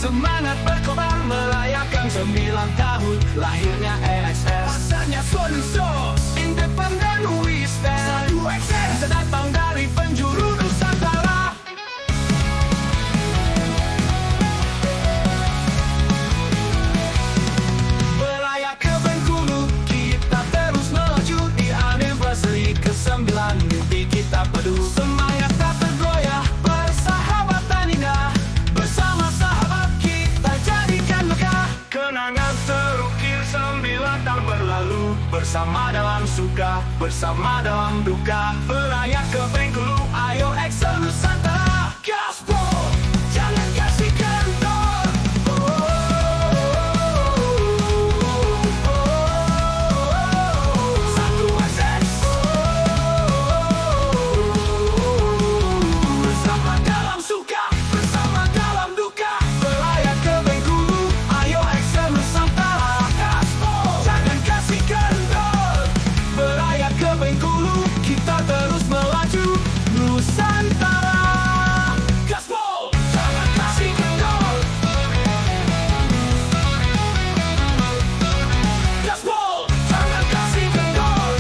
Semangat berkobar merayakan 9 tahun lahirnya EXS. Pasarnya Soluso, independen we stand. Satu EXS datang dari penjuru Nusantara. Beraya ke Bengkulu, kita terus melaju di anniversary ke-9. Mimpi kita padu, semangat tak tergoyah, persahabatan indah. Bersama sahabat kita jadikan megah. Kenangan terukir 9 tahun berlalu. Bersama dalam suka, bersama dalam duka. Beraya ke Bengkulu, ayo Excel Nusantara. Gaspol, jangan kasih kendor. Satu ASES. Bersama dalam suka, bersama dalam duka. Beraya ke Bengkulu, ayo Excel Nusantara. Gaspol, jangan kasih kendor. Beraya ke Bengkulu, kita terus melaju Nusantara. Gaspol, jangan kasih kendor. Gaspol, jangan kasih kendor.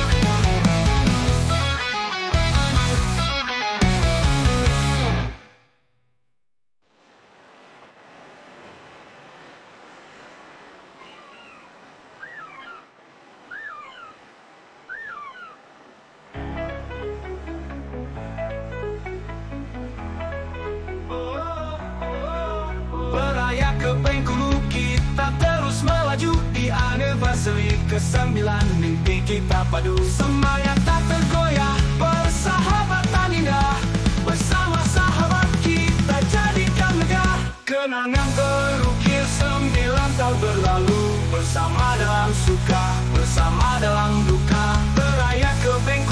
Beraya ke Bengkulu, kita terus melaju di anniversary ke-9. Mimpi kita padu, semangat tak tergoyah, persahabatan indah. Bersama sahabat kita jadikan megah. Kenangan terukir 9 tahun berlalu. Bersama dalam suka, bersama dalam duka. Beraya ke Bengkulu,